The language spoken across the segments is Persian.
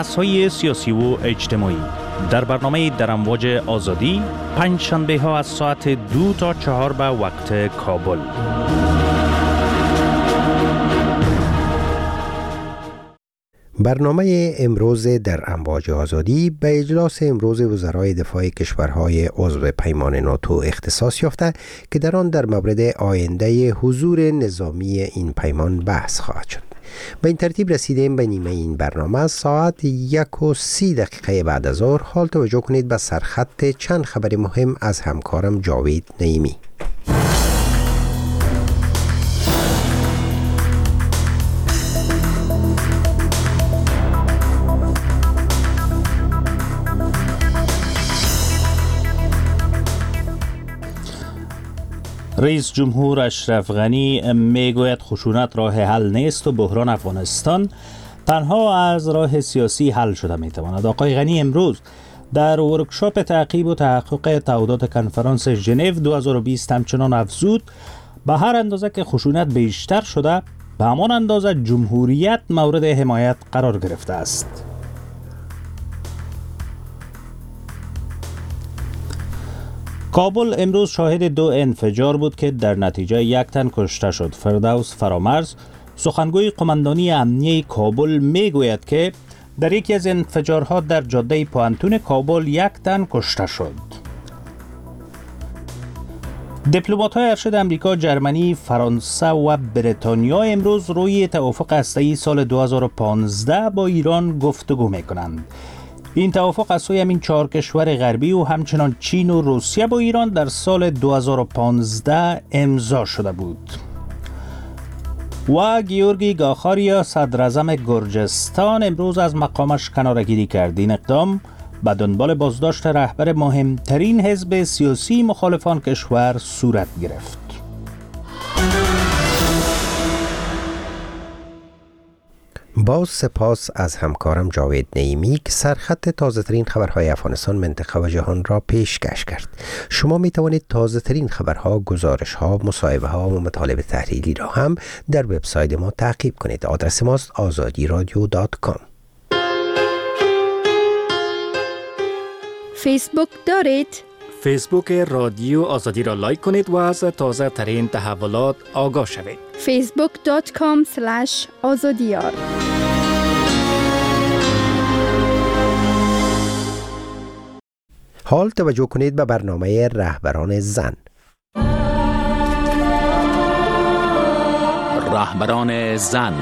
بحث‌های سیاسی و اجتماعی در برنامه در امواج آزادی پنج شنبه ها از ساعت 2 تا 4 به وقت کابل. برنامه امروز در امواج آزادی به اجلاس امروز وزرای دفاع کشورهای عضو پیمان ناتو اختصاص یافته که در آن در مورد آینده حضور نظامی این پیمان بحث خواهد شد. به این ترتیب رسیدیم به نیمه این برنامه. ساعت 1:30 بعد از ظهر. حال توجه کنید به سرخط چند خبر مهم از همکارم جاوید نعیمی. رئیس جمهور اشرف غنی میگوید خشونت راه حل نیست و بحران افغانستان تنها از راه سیاسی حل شده میتواند. آقای غنی امروز در ورکشاپ تعقیب و تحقق تعهدات کنفرانس ژنو 2020 همچنان افزود به هر اندازه که خشونت بیشتر شده به همان اندازه جمهوریت مورد حمایت قرار گرفته است. کابل امروز شاهد 2 انفجار بود که در نتیجه 1 تن کشته شد. فردوس فرامرز سخنگوی قماندانی امنیه کابل میگوید که در یکی از انفجارها در جاده پوانتون کابل 1 تن کشته شد. دیپلمات‌های ارشد امریکا، جرمنی، فرانسه و بریتانیا امروز روی توافق هسته‌ای سال 2015 با ایران گفتگو می‌کنند. این توافق از سوی همین 4 کشور غربی و همچنان چین و روسیه با ایران در سال 2015 امضا شده بود. و گیورگی گاخاریا صدراعظم گرجستان امروز از مقامش کناره‌گیری کرد. این اقدام به دنبال بازداشت رهبر مهمترین حزب سیاسی مخالفان کشور صورت گرفت. باز سپاس از همکارم جاوید نعیمی که سرخط تازه ترین خبرهای افغانستان، منطقه و جهان را پیشکش کرد. شما می توانید تازه ترین خبرها، گزارشها، مصاحبه ها و مطالب تحلیلی را هم در وبسایت ما تعقیب کنید. آدرس ماست azadiradio.com. فیسبوک دارید؟ فیسبوک رادیو آزادی را لایک کنید و از تازه ترین تحولات آگاه شوید. facebook.com/azadiyar. حال توجه کنید به برنامه رهبران زن. رهبران زن.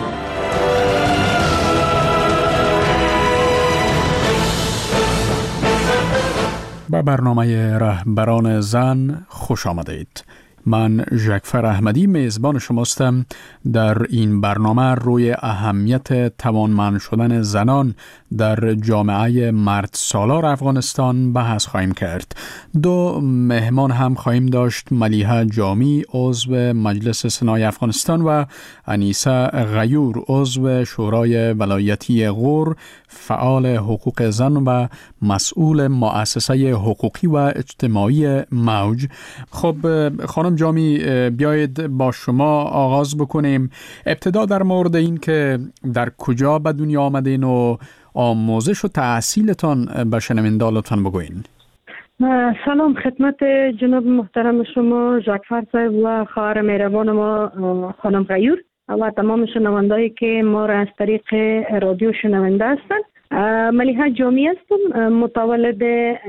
به برنامه رهبران زن خوش آمدید. من ژکفر احمدی میزبان شماستم. در این برنامه روی اهمیت توانمند شدن زنان در جامعه مرد سالار افغانستان بحث خواهیم کرد. 2 مهمان هم خواهیم داشت: ملیحه جامی، عضو مجلس سنای افغانستان، و انیسه غیور، عضو شورای ولایتی غور، فعال حقوق زن و مسئول مؤسسه حقوقی و اجتماعی موج. خب خانم جامی، بیایید با شما آغاز بکنیم. ابتدا در مورد این که در کجا به دنیا آمدین و آموزش و تحصیلتان به شنوندگان لطفاً بگوین. سلام خدمت جناب محترم شما ژکفر صاحب و خواهر مهربان ما خانم غیور و تمام شنوندهایی که ما را از طریق رادیو شنونده هستند. ملیحه جامی هستم، متولد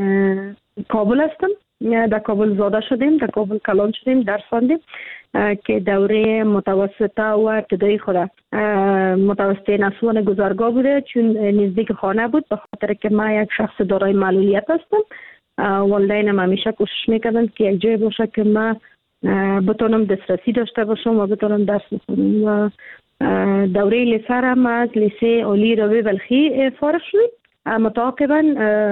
کابل هستم. در کابل زاده شدیم، در کابل کلان شدیم، درس خواندیم که دوره متوسطه و ابتدایی خود متوسطه نسوان گذرگاه بوده، چون نزدیک خانه بود. به خاطر که من یک شخص دارای معلولیت هستم، والدینم همیشه کوشش میکردن که یک جای باشه که من بتونم دسترسی داشته باشم و بتونم درس بخونم. و دوره لیسه هم از لیسه عالی راوی بلخی فارغ شدیم. متعاقبا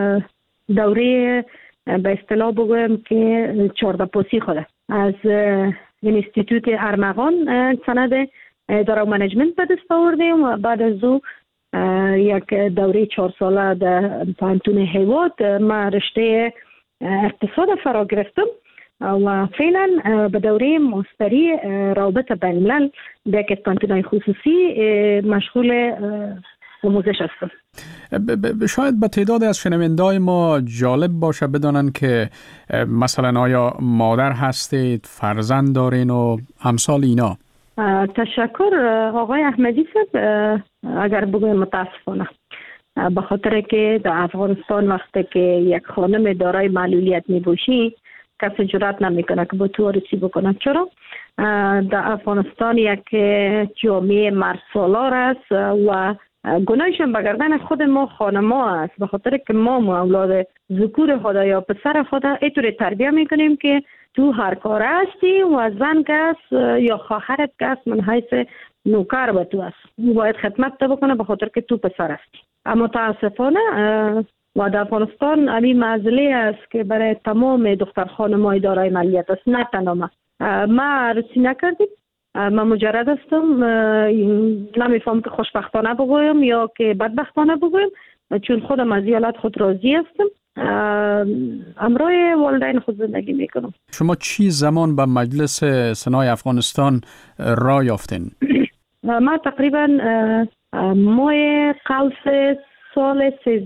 دوره به اصطلاح بگویم که 14 پوسی خوده از انستیتوت ارمغان سند اداره و منیجمنت به دست آوردیم و بعد از او یک دوره 4 ساله در پوهنتون هیواد من رشته اقتصاد فرا گرفتم و فعلا به دوره ماستری رابطه بین الملل در یک پوهنتون خصوصی مشغول آموزش هستم. شاید به تعداد از شنوندای ما جالب باشه بدانن که مثلا آیا مادر هستید، فرزند دارین و امثال اینا. تشکر آقای احمدی صاحب. اگر بگویم متاسفانه به خاطر که در افغانستان وقتی که یک خانم دارای معلولیت می باشی کسی جرات نمیکنه که با تو وارسی بکنه. چرا؟ در افغانستان یک جامعه مرد سالار است و گناهشان به گردن خود ما خانما است، به خاطر که ما اولاد ذکور خدا یا پسر خدا اینطور تربیت میکنیم که تو هر کار هستی و زن کس یا خواهرت کس من حیث نوکر به تو است، باید خدمت بکنه به خاطر که تو پسر هستی. اما متاسفانه و در افغانستان همین معضله است که برای تمام دختر خانم‌های دارای معلولیت است، نه تنها ما عروسی نکردیم. من مجرد هستم، نمیفهم که خوشبختانه بگویم یا که بدبختانه بگویم، چون خودم از حالت خود راضی هستم. همراه والدین خود زندگی میکنم. شما چی زمان به مجلس سنای افغانستان راه یافتین؟ ما تقریبا ماه قوس سال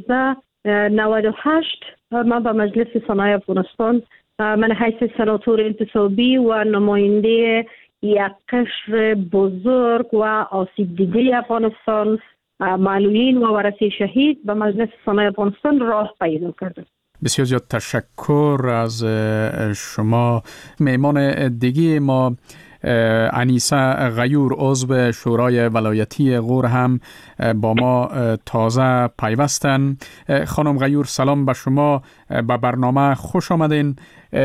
1398 ما به مجلس سنای افغانستان من حیث سناتور انتصابی و نماینده یک قشر بزرگ و آسیب دیده افغانستان، معلولین و ورثه شهید به مجلس سنای افغانستان راه پیدا کردم. بسیار زیاد تشکر از شما. مهمان دیگه ما انیسه غیور عضو شورای ولایتی غور هم با ما تازه پیوستن. خانم غیور سلام به شما، به برنامه خوش آمدین.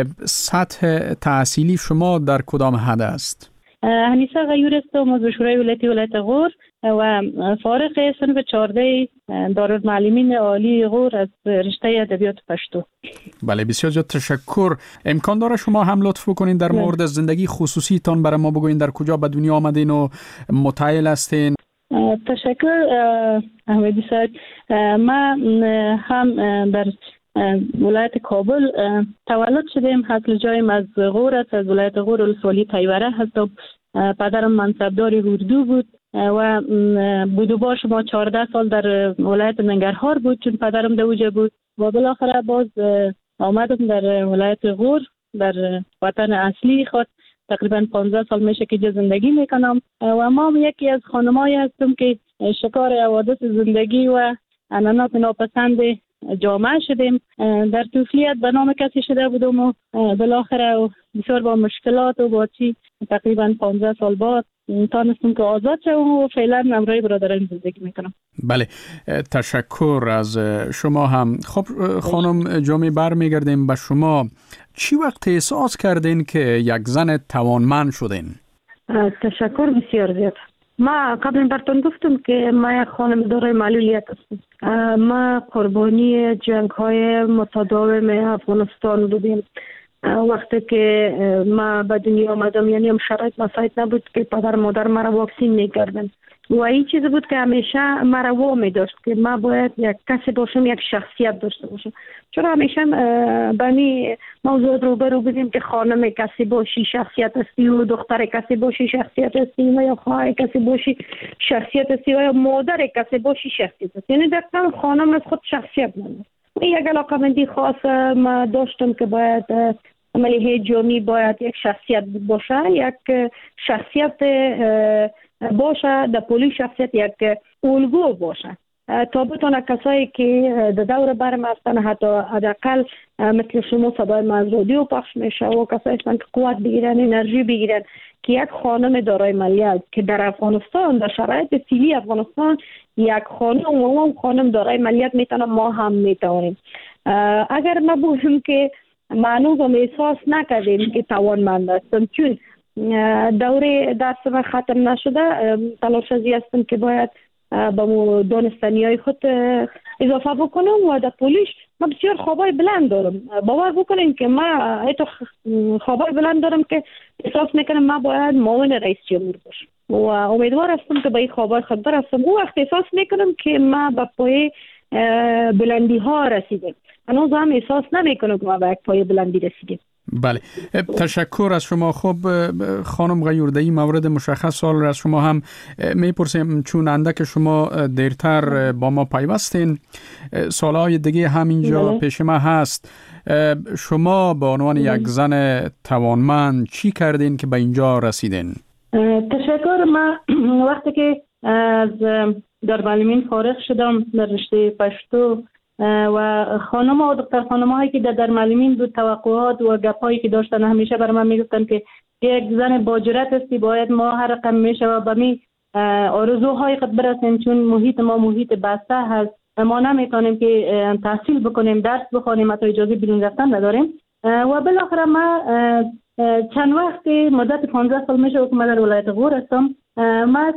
سطح تحصیلی شما در کدام حد است؟ انیسه غیور هستم، عضو شورای ولایتی ولایت غور و فارغ صنف 14 دارالمعلمین عالی غور از رشته ادبیات پشتو. بله بسیار زیاد تشکر. امکان داره شما هم لطف بکنین در مورد زندگی خصوصی تان برای ما بگوین، در کجا به دنیا آمدین و متعهل هستین؟ تشکر احمدی صاحب. من هم در ولایت کابل تولد شدم، اصل جایم از غور است، از ولایت غور ولسوالی تیوره هستم. پدرم منصبدار اردو بود و بودوبار شما 14 سال در ولایت ننگرهار بود چون پدرم دوجه بود و بالاخره باز آمدم در ولایت غور در وطن اصلی خود. تقریبا 15 سال میشه که زندگی میکنم و ما یکی از خانمایی هستم که شکار حوادث زندگی و عنعنات ناپسند جامعه شدیم. در طفولیت به نام کسی شده بودم و بالاخره بسیار با مشکلات و با چی تقریبا 15 سال بعد تانستم که آزاد شدم و فعلا همراه برادران زندگی میکنم. بله تشکر از شما هم. خب خانم جامی برمیگردیم به شما. چی وقت احساس کردین که یک زن توانمند شدین؟ تشکر بسیار زیاد. ما قبل براتون گفتم که ما یک خانم دارای معلولیت هستم. ما قربانی جنگ‌های متداوم افغانستان بودیم. وقتی که ما به دنیا آمدم یعنی هم شرایط مساعد نبود که پدر مادر مرا واکسین می‌کردن و این چیزی بود که همیشه مرا وامی داشت که ما باید یک کسی باشم، یک شخصیت داشته باشم. چرا همیشه بنی موضوع روبرو بودیم که خانم کسی باشی شخصیت هستی و دختر کسی باشی شخصیت هستی و یا خواهر کسی باشی شخصیت هستی و یا مادر کسی باشی شخصیت هستی. یعنی دقیقا خانم از خود شخصیت نداره. یک علاقمندی خاص ما داشتم که باید عملیه جامعی باید یک شخصیت باشه، یک شخصیت باشه در پولی، شخصیت یک الگو باشه تا بتونه کسایی که در دور برم هستن حتی حداقل مثل شما صدای ما از رادیو پخش میشه و کسایی هستن که قوت بگیرن، انرژی بگیرن که یک خانم دارای معلولیت که در افغانستان در شرایط فعلی افغانستان یک خانم و اون خانم دارای معلولیت میتونه، ما هم میتونیم. اگر ما بگویم که معنوز هم احساس نکردیم که توانمند هستم چون دوره درسم ختم نشده، تلاش ازی هستم که باید با دانستنی های خود اضافه بکنم و در پولیش من بسیار خوابای بلند دارم. باور بکنین که من ایتو خوابای بلند دارم که احساس میکنم من باید معاون رئیس جمهور باشم و امیدوار هستم که به این خوابای خود برسم. اون وقت احساس میکنم که من به پای بلندی ها رسیدم. هنوز هم احساس نمیکنم که ما به یک پای بلندی رسیدیم. بله، تشکر از شما. خب خانم غیور، در این مورد مشخص سوال از شما هم میپرسیم، چون اندک شما دیرتر با ما پیوستین، سوالهای دیگه همینجا پیش ما هست. شما به عنوان یک زن توانمند چی کردین که به اینجا رسیدین؟ تشکر. من وقتی که از دارالمعلمین فارغ شدم در رشته پشتو و خانم و دختر خانم هایی که در دارالمعلمین بود، توقعات و گپایی که داشتن همیشه برای من میگفتن که یک زن با جرأت هستی، باید ما هر رقم میشه و به می آرزوهای خود برسیم، چون محیط ما محیط بسته هست، ما نمیتونیم که تحصیل بکنیم، درس بخونیم، حتی اجازه بیرون رفتن نداریم. و بالاخره ما چند وقت مدت 15 سال میشه که من در ولایت غور هستم. ما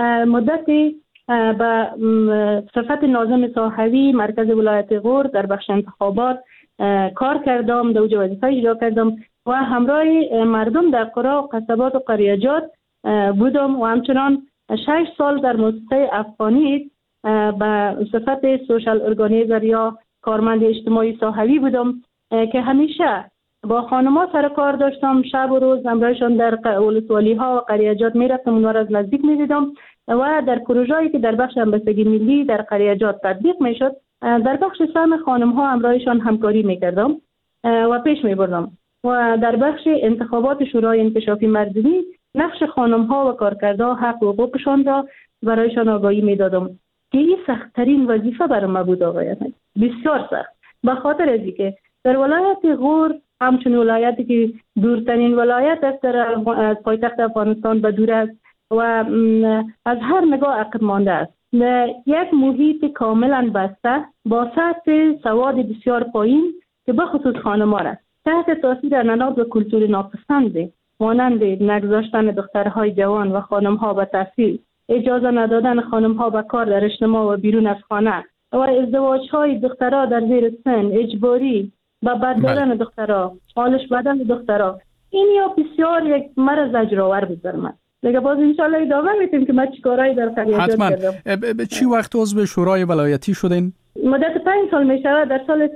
مدتی به صفت ناظم صحوی مرکز ولایت غور در بخش انتخابات کار کردم، در اوج وظیفه اجرا کردم و همراه مردم در قرا و قصبات و قریجات بودم و همچنان 6 سال در موسسه افغانی به صفت سوشال ارگانیزر یا کارمند اجتماعی صحوی بودم که همیشه با خانم‌ها سر کار داشتم. شب و روز همراهشان در ولسوالی‌ها و قریجات میرفتم، اونها را از نزدیک می‌دیدم و در پروژه‌ای که در بخش همبستگی ملی در قریجات تطبیق میشد، در بخش سهم خانم‌ها همراهشان همکاری می‌کردم و پیش می‌بردم و در بخش انتخابات شورای انکشافی مردمی نقش خانم‌ها و کارکردها حق و حقوقشان را برایشان آگاهی می‌دادم که این سخت‌ترین وظیفه برای من بود. آقایان بسیار سخت، به خاطر از اینکه در ولایت غور همچون ولایتی که دورترین ولایت است از پایتخت افغانستان به دور است و از هر نگاه عقب مانده است، یک محیط کاملا بسته با سطح سواد بسیار پایین که به خصوص خانم‌ها است تحت تاثیر عنعنات و کلتور ناپسند مانند نگذاشتن دخترهای جوان و خانم‌ها به تحصیل، اجازه ندادن خانم‌ها به کار در اجتماع و بیرون از خانه و ازدواج‌های دخترها در زیر سن اجباری با بد دادن دخترها، حالش بدن دخترها، این یا بسیار یک مرض زجرآور بود بر من. دیگه باز انشالله ادامه میتیم که من چیکارایی در قریجات کردم. چی وقت عضو شورای ولایتی شدین؟ مدت 5 سال میشه. در سال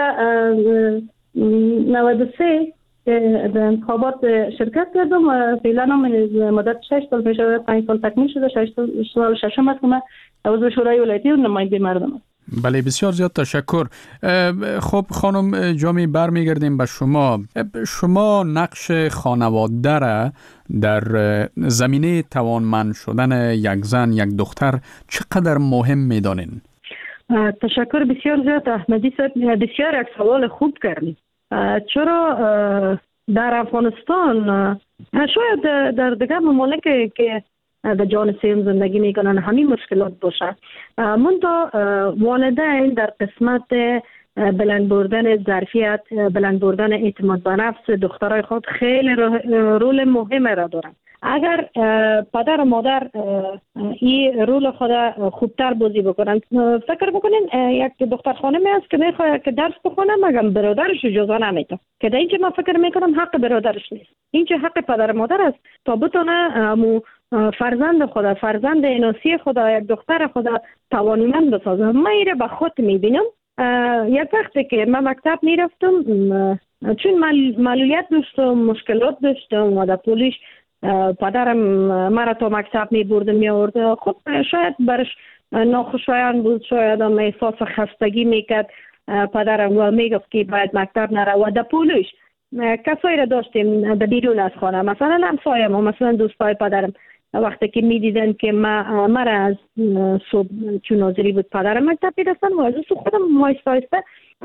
1393 در انتخابات شرکت کردم و فعلا هم مدت 6 سال میشه، 5 سال تکمیل شده، 6 سال ششم است که من عضو شورای ولایتی و نماینده مردم هستم. بله، بسیار زیاد تشکر. خب خانم جامی، برمیگردیم به شما. شما نقش خانواده را در زمینه توانمند شدن یک زن، یک دختر چقدر مهم میدانین؟ تشکر بسیار زیاد احمدی صاحب، بسیار یک سوال خوب کردید. چرا در افغانستان، شاید در دیگر ممالک که در جان سیم زندگی میکنن همین مشکلات باشه، منتها والدین در قسمت بلند بردن ظرفیت، بلند بردن اعتماد به نفس دخترای خود خیلی رول مهم را دارن. اگر پدر و مادر این رول خود خوبتر بازی بکنن، فکر بکنین یک دختر خانمی است که میخواد که درس بخونه مگر برادرش اجازه نمیده، که در اینجا من فکر میکنم حق برادرش نیست، اینجا حق پدر و مادر است تا بتونه فرزند خدا، فرزند اناسی خدا، یک دختر خدا توانمند بسازه. من ایره به خود میبینم. یک وقتی که من مکتب میرفتم، چون معلولیت داشتم، مشکلات داشتم و در پولیش پدرم مرا تا مکتب میبرد میآورد، خب شاید برش ناخوشایند بود، شاید هم احساس خستگی میکرد پدرم و میگفت که باید مکتب نره. و در پولیش کسایی را داشتیم در بیرون از خانه، مثلا همسایم و مثلا دوستای پدرم، وقتی که میدیدن که مرا از صبح چون ناظری بود پدرم مکتب میرسن و از خودم آهسته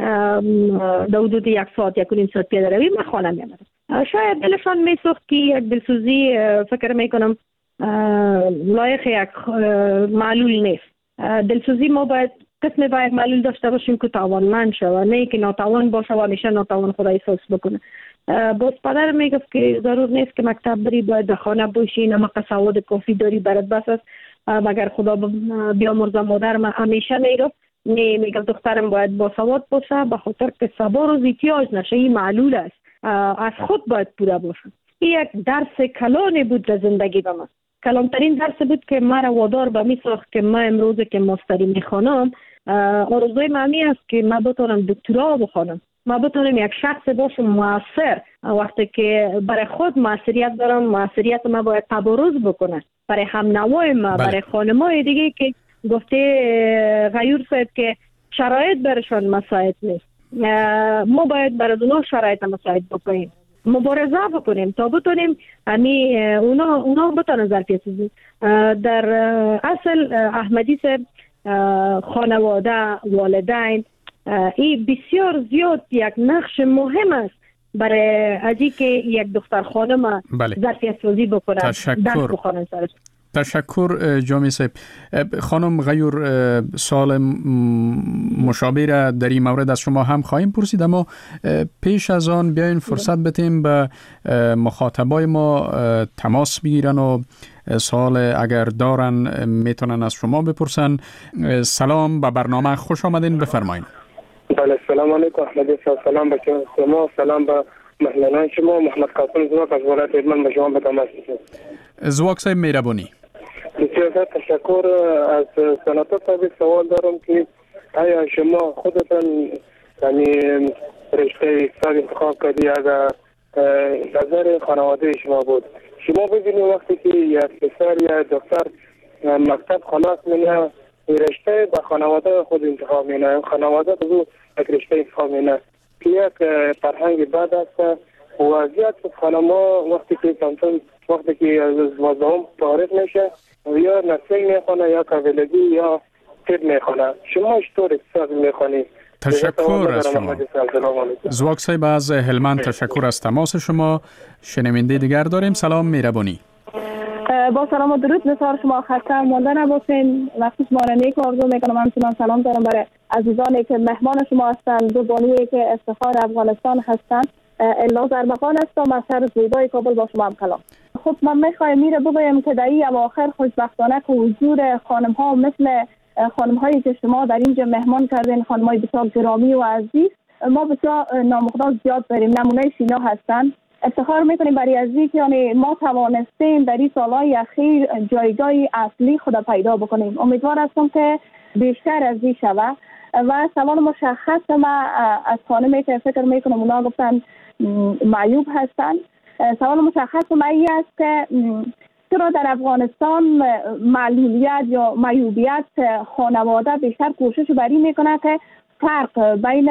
در حدود 1 ساعت 1.5 ساعت پیاده روی من خانه میامدم. شاید دلشان میسوخت که یک دلسوزی فکر میکنم لایق یک معلول نیست. دلسوزی ما باید قسم باید معلول داشته باشیم که توانمند شود، نه که ناتوان باشه و همیشه ناتوان خود احساس بکنه. باز پدر میگفت که ضرور نیست که مکتب بری، باید در خانه باشی، نمک سواد کافی داری برات بس است. مگر خدا بیامرزه مادرم همیشه میگفت نه، میگفت دخترم باید با سواد باشه، به خاطر که سبا روز احتیاج نشه، این معلول است، از خود باید پوره باشه. این یک درس کلانی بود در زندگی به من، کلانترین درس بود که مرا وادار به می ساخت که من امروز که ماستری میخوانم، آرزوی من است که من بتونم دکترا بخوانم. ما بتونیم یک شخص باشم موثر. وقتی که برای خود موثریت دارم، موثریت ما باید تبارز بکنه برای هم نوای ما، برای خانمای دیگه که گفته غیور صاحب که شرایط برشان مساعد نیست. ما باید برای اونا شرایط مساعد بکنیم، مبارزه بکنیم تا بتونیم اونا بتونن ظرفیت سازی. در اصل احمدی صاحب خانواده، والدین، این بسیار زیاد یک نقش مهم است برای ازی که یک دختر خانم ظرفیت سازی بکنه. تشکر جامی صاحب. خانم غیور، سوال مشابه را در این مورد از شما هم خواهیم پرسید، اما پیش از آن بیاین فرصت بتیم به مخاطبای ما تماس بگیرن و سوال اگر دارن میتونن از شما بپرسن. سلام، به برنامه خوش آمدین، بفرمایید. بله، سلام علیکم احمدی صاحب. سلام به شما، سلام به مهمانان شما. محمد قاسم زواک از ولایت هلمند به شما به تماس می‌رسم. زواک صاحب مهربانی. بسیار تشکر. از سناتور صاحب سوال دارم که آیا شما خودتان یعنی رشته اقتصاد انتخاب کردی؟ اگر نظر خانواده شما بود، شما ببینید وقتی که یک پسر یا دختر مکتب خلاص می‌کنه، رشته با خانواده خود انتخاب می‌کنه، خانواده خود یک رشته انتخاب می‌کنه که یک فرهنگ بد است. وضعیت خانما وقتی که وقتی که از 12 فارغ میشه یا نسل میخونه یا قابلگی یا طب میخونه، شما چطور اقتصاد میخونید؟ تشکر از شما زواک صاحب از هلمند. تشکر از تماس شما. شنونده دیگر داریم. سلام مهربانی. با سلام و درود بسیار شما خسته مانده نباشین. وقتی شما را نیک آرزو میکنم. همچنان سلام دارم برای عزیزانی که مهمان شما هستند، دو بانویی که افتخار افغانستان هستند. الا زربقان هستم از شهر زیبای کابل. با شما هم کلام. خب من میخوایم میره بگویم که در این اواخر خوشبختانه که حضور خانم ها مثل خانم هایی که شما در اینجا مهمان کردین، خانم های بسیار گرامی و عزیز، ما بسیار نامقدار زیاد داریم. نمونه اینا هستن. افتخار میکنیم برای ازی که یعنی ما توانستیم در این سالهای اخیر جایگاه اصلی خود پیدا بکنیم. امیدوار هستم که بیشتر از این شود. و سوال مشخص ما از خانمی که فکر میکنم اونا گفتن معیوب هستن، سوال مشخص ما این است که چرا در افغانستان معلولیت یا معیوبیت خانواده بیشتر کوشش بر این میکنه که فرق بین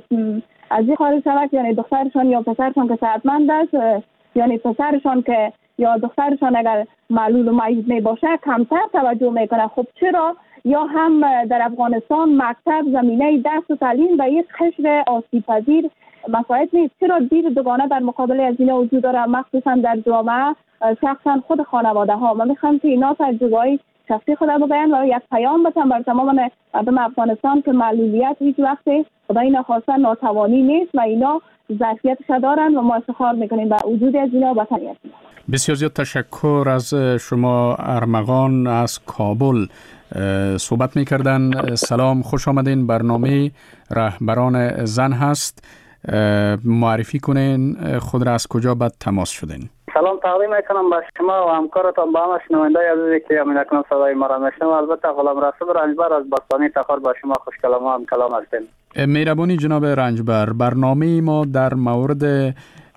از این خارج شود، یعنی دخترشان یا پسرشان که صحتمند است، یعنی پسرشان که یا دخترشان اگر معلول و معیوب می باشه کمتر توجه میکنه. خب چرا؟ یا هم در افغانستان مکتب زمینه درس و تعلیم و یک قشر آسیب پذیر مساعد نیست. چرا دید دوگانه در مقابل از اینا وجود داره، مخصوصا در جامعه، شخصا خود خانواده ها؟ من میخوام که اینا تجربه‌های شخصی خود بگن و یک پیام بدم بر تمام مردم افغانستان که معلولیت هیچ وقت خدای نخواسته ناتوانی نیست و اینا ظرفیتش دارن و ما افتخار میکنیم به وجود از اینا و وطنیت. بسیار زیاد تشکر از شما. ارمغان از کابل صحبت میکردن. سلام، خوش آمدین. برنامه رهبران زن هست. معرفی کنین خود را، از کجا بعد تماس شدین؟ سلام تقدیم میکنم به شما و همکارتان، با همه شنونده عزیزی که امین اکنون صدای ما را میشنوند. البته غلام رسول رنجبر از باستانی تخار با شما خوش کلام و هم کلام هستیم. مهربانی جناب رنجبر. برنامه ما در مورد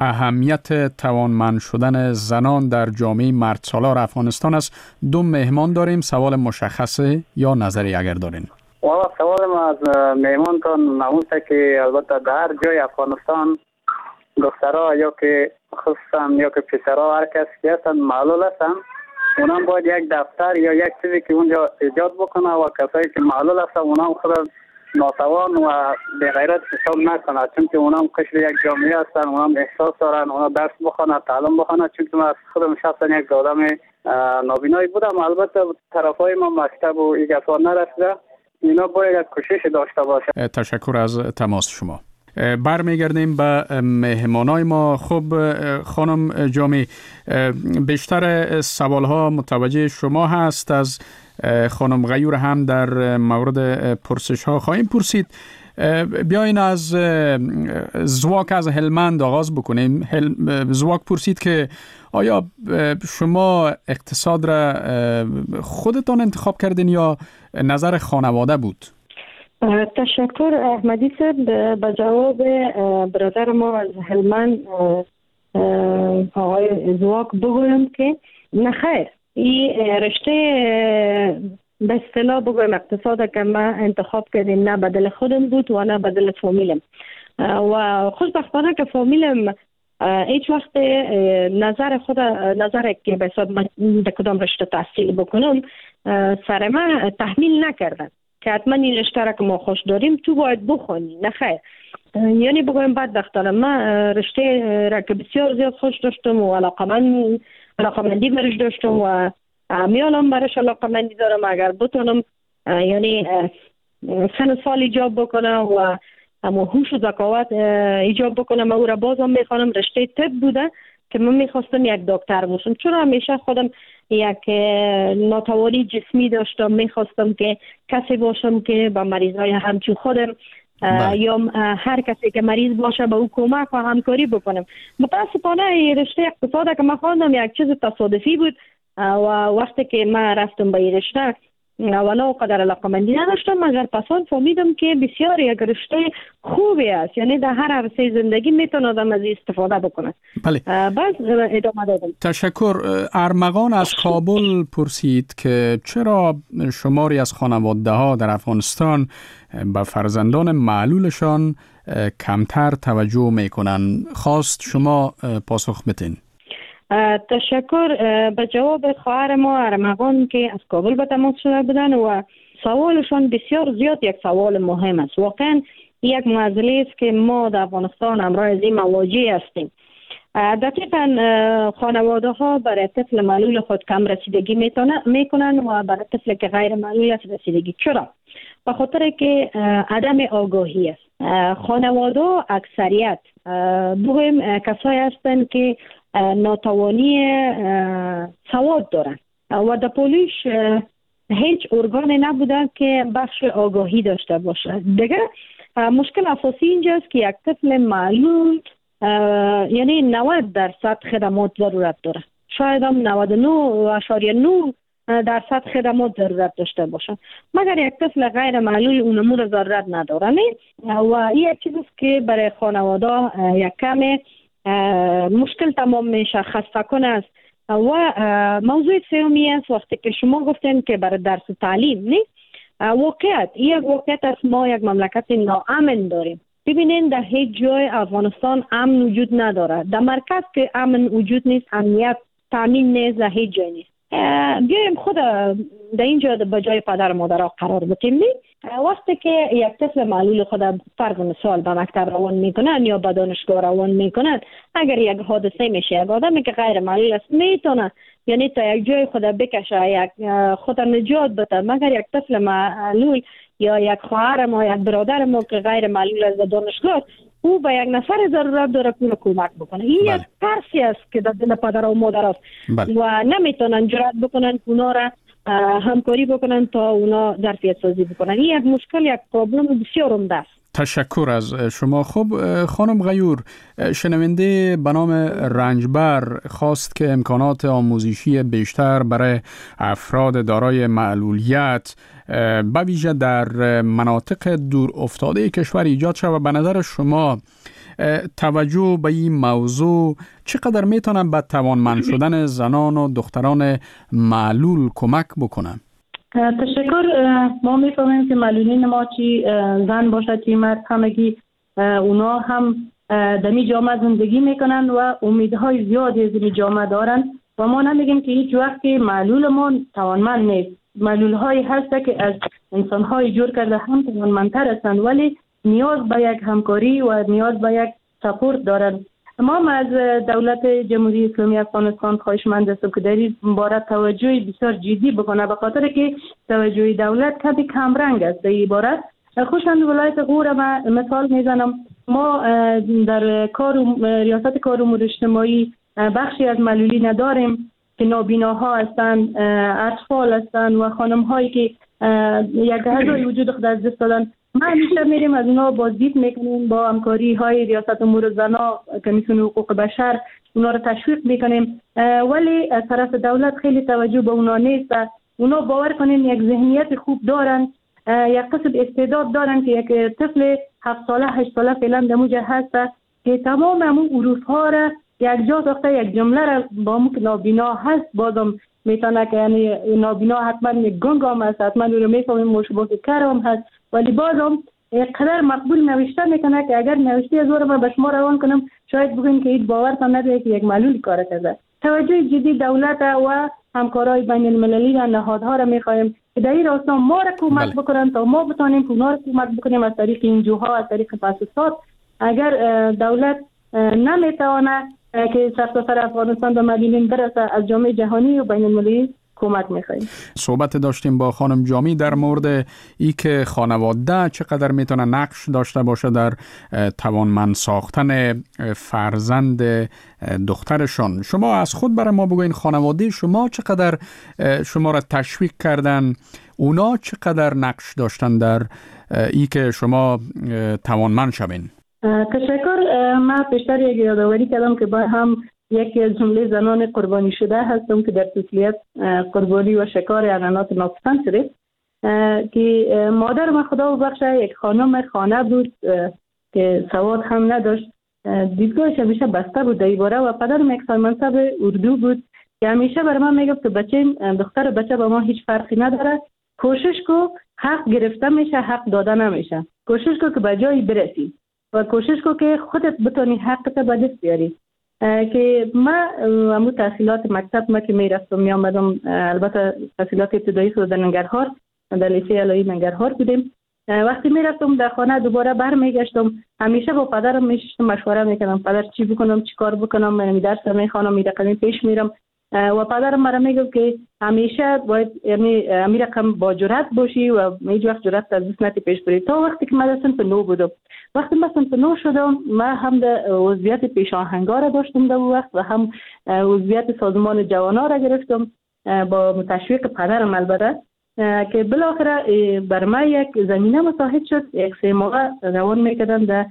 اهمیت توانمند شدن زنان در جامعه مردسالار افغانستان است. دو مهمان داریم. سوال مشخصه یا نظری اگر دارین؟ والا سوال ما از مهمانتان نموسته که البته در هر جای افغانستان دخترها یا که خصوصا یا که پسرها هر کس که هستن معلول هستن، اونم باید یک دفتر یا یک چیزی که اونجا ایجاد بکنه و کسایی که معلول هستن اونم خود ناتوان و به غیرت حساب نکنه، چون که اونم قشر یک جامعه هستن، اونم احساس دارن، اونا درس بخونه، تعلیم بخونه. چون که من خودم شخصا یک آدم نابینایی بودم، البته طرفای ما مکتب و این گفا نرسیده، اینا باید کوشش داشته باشه. تشکر از تماس شما. برمیگردیم به مهمانای ما. خب خانم جامی، بیشتر سوالها متوجه شما هست. از خانم غیور هم در مورد پرسش ها خواهیم پرسید. بیاین از زواک از هلمند آغاز بکنیم. زواک پرسید که آیا شما اقتصاد را خودتان انتخاب کردین یا نظر خانواده بود؟ تشکر احمدی صاحب. به جواب برادر ما از هلمند آقای زواک بگویم که نخیر، این رشته به اصطلاح بگویم اقتصاد که ما انتخاب کردیم نه بدل خودم بود و نه بدل فامیلم و خوشبختانه که فامیلم هیچ وقت نظر که به حساب من در کدام رشته تحصیل بکنم سر من تحمیل نکردن که حتما این رشته را که ما خوش داریم تو باید بخونی. نخیر، یعنی بگویم بدبختانه من رشته را که بسیار زیاد خوش داشتم و علاقمندی برش داشتم و میالم برش علاقمندی دارم. اگر بتونم یعنی سن سال ایجاب بکنم و اما هوش و ذکاوت ایجاب بکنم او را بازم میخوانم. رشته طب بوده که من میخواستم یک دکتر باشم، چون همیشه خودم یک ناتوانی جسمی داشتم. میخواستم که کسی باشم که با مریضای همچون خودم یا هر کسی که مریض باشه به او کمک و همکاری بکنم. متاسفانه رشته اقتصاد که من خواندم یک چیز تصادفی بود و وقتی که من رفتم به این رشته اولا قدر علاقمندی نداشتم، مگر پسان فهمیدم که بسیار یک رشته خوبی است، یعنی در هر عرصه زندگی میتونه آدم از استفاده بکنه. بله. بعد ادامه دادم. تشکر. ارمغان از کابل پرسید که چرا شماری از خانواده ها در افغانستان به فرزندان معلولشان کمتر توجه میکنن؟ خواست شما پاسخ بدین. تشکر. به جواب خواهر ما ارمغان که از کابل به تماس شده بودن و سوالشان بسیار زیاد یک سوال مهم است. واقعا یک معضله است که ما در افغانستان همراه از این مواجه هستیم. دقیقا خانواده ها برای طفل معلول خود کم رسیدگی میکنن و برای طفل که غیر معلول است رسیدگی. چرا؟ به خاطر که عدم آگاهی است. خانواده اکثریت بگویم کسایی هستند که ناتوانی سواد دارن و در پولیش هیچ ارگانی نبوده که بخش آگاهی داشته باشه. دیگه مشکل اساسی اینجاست که یک طفل معلول یعنی 90% خدمات ضرورت داره، شاید هم 99.9% خدمات ضرورت داشته باشه، مگر یک طفل غیر معلول اون امور ضرورت نداره. و این یک چیزی که برای خانواده یک کمی مشکل تمام میشه، خسته کنه است. و موضوع سومی است وقتی که شما گفتین که برای درس و تعلیم نیست، واقعیت است ما یک مملکت ناامن داریم. ببینین در هیچ جای افغانستان امن وجود نداره. در مرکز که امن وجود نیست، امنیت تامین نیست، در هیچ جای نیست. بیایم خود در اینجا به جای پدر و مادرها قرار بدیم. وقتی که یک طفل معلول خود فرض مثال به مکتب روان میکنن یا به دانشگاه روان میکنن، اگر یک حادثه میشه یک آدمی که غیر معلول است میتونه یعنی تا یک جای خود بکشه، یک خود نجات بده، مگر یک طفل معلول یا یک خواهر ما یا یک برادر ما که غیر معلول است در دانشگاه، او به یک نفر ضرورت داره که کمک بکنه. این یک ترسی است که در دل پدر و مادر است و نمیتونن جرأت بکنن که اونا را همکاری بکنن تا اونا ظرفیت سازی بکنن. این یک مشکل، یک پرابلم بسیار عمده است. تشکر از شما. خب خانم غیور، شنونده به نام رنجبر خواست که امکانات آموزشی بیشتر برای افراد دارای معلولیت به ویژه در مناطق دور افتاده کشور ایجاد شود. به نظر شما توجه به این موضوع چقدر میتونن به توانمند شدن زنان و دختران معلول کمک بکنن؟ تشکر. ما میفهمیم که معلولین ما چی زن باشد چی مرد، همگی اونا هم در این جامعه زندگی میکنن و امیدهای زیادی از این جامعه دارن و ما نمیگیم که هیچ وقت معلول ما توانمند نیست. معلول هایی هست که از انسان های جور کرده هم توانمندتر هستند، ولی نیاز به یک همکاری و نیاز به یک سپورت دارن. ما از دولت جمهوری اسلامی افغانستان خواهشمند هستیم که در این باره توجه بسیار جدی بکنه، به خاطر که توجه دولت کمی کمرنگ است در این باره. خصوصا ولایت غور ما مثال میزنم، ما در ریاست کار امور اجتماعی بخشی از معلولین نداریم که نابیناها هستند، اطفال هستند و خانم هایی که یک هزار وجود خود از دست دادن. ما همیشه میریم از اونا بازدید میکنیم، با همکاری های ریاست امور زنا، کمیسیون حقوق بشر اونا رو تشویق میکنیم، ولی از طرف دولت خیلی توجه به اونا نیست. اونا باور کنین یک ذهنیت خوب دارن یک قسم استعداد دارن که یک طفل 7 ساله 8 ساله فعلا دموجه هست که تمام همون حروف ها را یک جا ساخته، یک جمله را با همون که نابینا هست بازم میتونه که یعنی نابینا حتما گنگ هم هست، حتما رو میفهمیم مشابه کرم هست، ولی بازم قدر مقبول نوشته میکنه که اگر نوشته از ما به شما روان کنم شاید بگیم که این باورتان نده که یک معلول کار کرده. توجه جدی دولت و همکارای بین المللی و نهادها را میخوایم که در این راستا ما را کمک بکنن تا ما بتانیم که اونا را کمک بکنیم از طریق انجوها، از طریق مؤسسات. اگر دولت نمیتونه که سرتاسر افغانستان به مدینین برسه، از جامعه جهانی و بین المللی کمک میخوایم. صحبت داشتیم با خانم جامی در مورد ای که خانواده چقدر میتونه نقش داشته باشه در توانمند ساختن فرزند دخترشان. شما از خود برای ما بگوین خانواده شما چقدر شما را تشویق کردن، اونا چقدر نقش داشتن در ای که شما توانمند شوین؟ تشکر. من پیشتر یک یادآوری کردم که با هم یکی از جمله زنان قربانی شده هستم که در طفولیت قربانی و شکار حیوانات ناپسند شده که مادر من خدا ببخشه یک خانم خانه بود که سواد هم نداشت، دیدگاهش همیشه بسته بود در باره و پدرم یک سالمنصب اردو بود که همیشه برای من میگفت که بچه دختر بچه با ما هیچ فرقی نداره، کوشش کو حق گرفته میشه حق داده نمیشه، کوشش کو که به جایی برسی و کوشش کو که خودت بتونی حقت به دست بیاری. که ما همون تحصیلات مکتب ما که میرفتم میامدم، البته تحصیلات ابتدایی خود در ننگرهار در لیسه علایی ننگرهار بودیم، وقتی میرفتم در خانه دوباره برمیگشتم همیشه با پدرم میشستم مشوره میکردم پدر چی بکنم چی کار بکنم، من درس میخوانم می رقمی پیش میرم و پدرم مرا میگفت که همیشه باید یعنی امیر رقم با جرأت باشی و هیچ وقت جرأت از دست نتی پیش بری. تا وقتی که من در صنف 9 بودم، وقتی من صنف 9 شدم من هم در عضویت پیش آهنگار را داشتم در وقت و هم عضویت سازمان جوانا را گرفتم با تشویق پدرم البته، که بالاخره بر من یک زمینه مساعد شد. یک 3 ماه روان میکردم در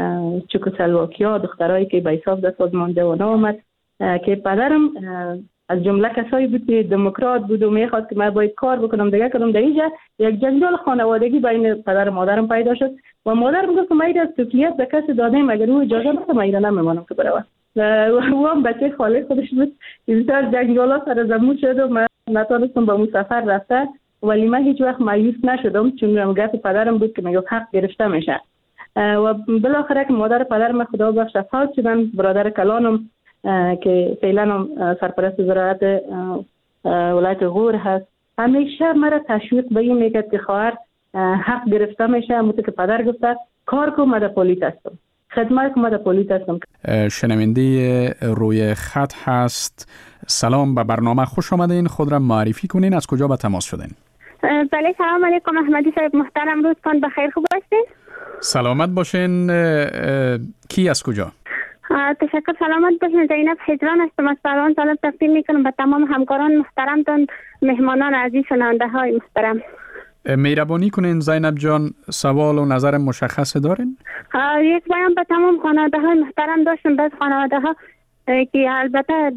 چکسلواکیا دخترایی که به حساب در سازمان جوانا آمد که پدرم از جمله کسایی بود که دموکرات بود و میخواد که من باید کار بکنم دیگه کردم. در اینجا یک جنجال خانوادگی بین پدر و مادرم پیدا شد و مادرم گفت که من از طفولیت به کسی دادم اگر او اجازه بده من ایران نمیمانم که بروم و او هم بچه خاله خودش بود. بسیار جنجالات سر زمون شد و من نتونستم با اون سفر رفته، ولی من هیچ وقت مایوس نشدم چون گفت پدرم بود که میگفت حق گرفته میشه و بالاخره که مادر پدرم خدا بخش فوت شدن. برادر کلانم که فعلا سرپرست زراعت ولایت غور هست همیشه مرا تشویق به این میکرد که خواهر حق گرفته میشه، همونطور که پدر گفته کار کن من در پلیس هستم، خدمت کن من در پلیس هستم. شنونده روی خط هست. سلام، به برنامه خوش آمدین. خود را معرفی کنین، از کجا به تماس شدین؟ بله سلام علیکم احمدی صاحب محترم، روزتان بخیر، خوب هستین؟ سلامت باشین. کی از کجا؟ تشکر، سلامت باشین. زینب هجران هستم از فرمان. سلام تقدیم میکنم به تمام همکاران محترمتان، مهمانان عزیز، شنونده های محترم. مهربانی کنین زینب جان، سوال و نظر مشخص دارین؟ یک بیان به تمام خانواده های محترم داشتم. بعض خانواده ها که البته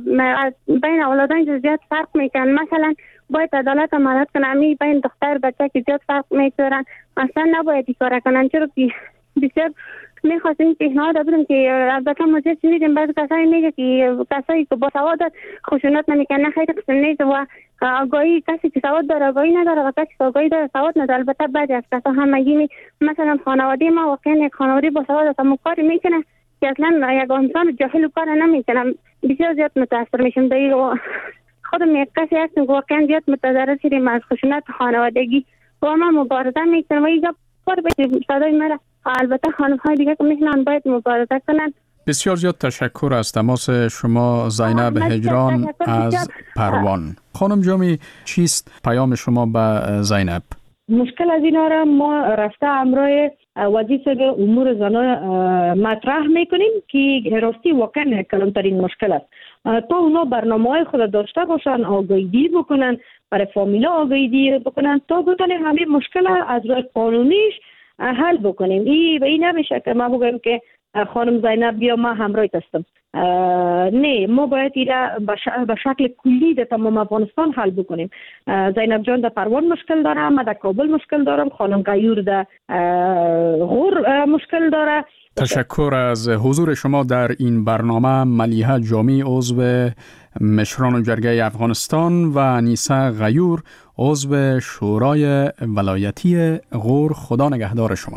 بین اولادان زیاد فرق میکنن، مثلا باید عدالت امانت کنن، بین دختر بچه که زیاد فرق میکنن اصلا نباید این کار کنن، چرا بسیار میخواستیم پیشنهاد بدیم که البته ما زیاد شنیدیم بعضی کسایی میگه که کسایی که با سواد خشونت نمیکنن، نه خیلی قسم نیست و آگاهی کسی که سواد داره آگاهی نداره و کسی که آگاهی داره سواد نداره. البته بعضی از کسا هم میگیم مثلا خانواده ما واقعا یک خانواده با سواد است اما کاری میکنه که اصلا یک انسان جاهل و کار نمیکنه. بسیار زیاد متاثر میشم دیگه و خودم یک کسی هستم که واقعا زیاد متضرر شدیم از خشونت خانوادگی و ما مبارزه میکنم و اینجا پر بشه صدای مرا. البته خانم های دیگه که میتونن باید مبارزه کنن. بسیار زیاد تشکر از تماس شما زینب هجران از پروان. خانم جامی، چیست پیام شما به زینب؟ مشکل از اینا را ما رفته امروز وظیفه به امور زنان مطرح میکنیم که راستی واقعا کلانترین مشکل است. تا اونا برنامه های خود داشته باشن، آگاهی بکنن، برای فامیلا آگاهی بکنن تا بتونیم همه مشکل از راه قانونیش حل بکنیم. این نمیشه که ما بگیم که خانم زینب بیا ما همراهت هستم. نه، ما باید ایره به شکل کلی در تمام افغانستان حل بکنیم. زینب جان در پروان مشکل داره، من در کابل مشکل دارم، خانم غیور در غور مشکل داره. تشکر از حضور شما در این برنامه. ملیحه جامی، عضو مشران جرگه افغانستان، و انیسه غیور، عضو شورای ولایتی غور. خدا نگهدار شما.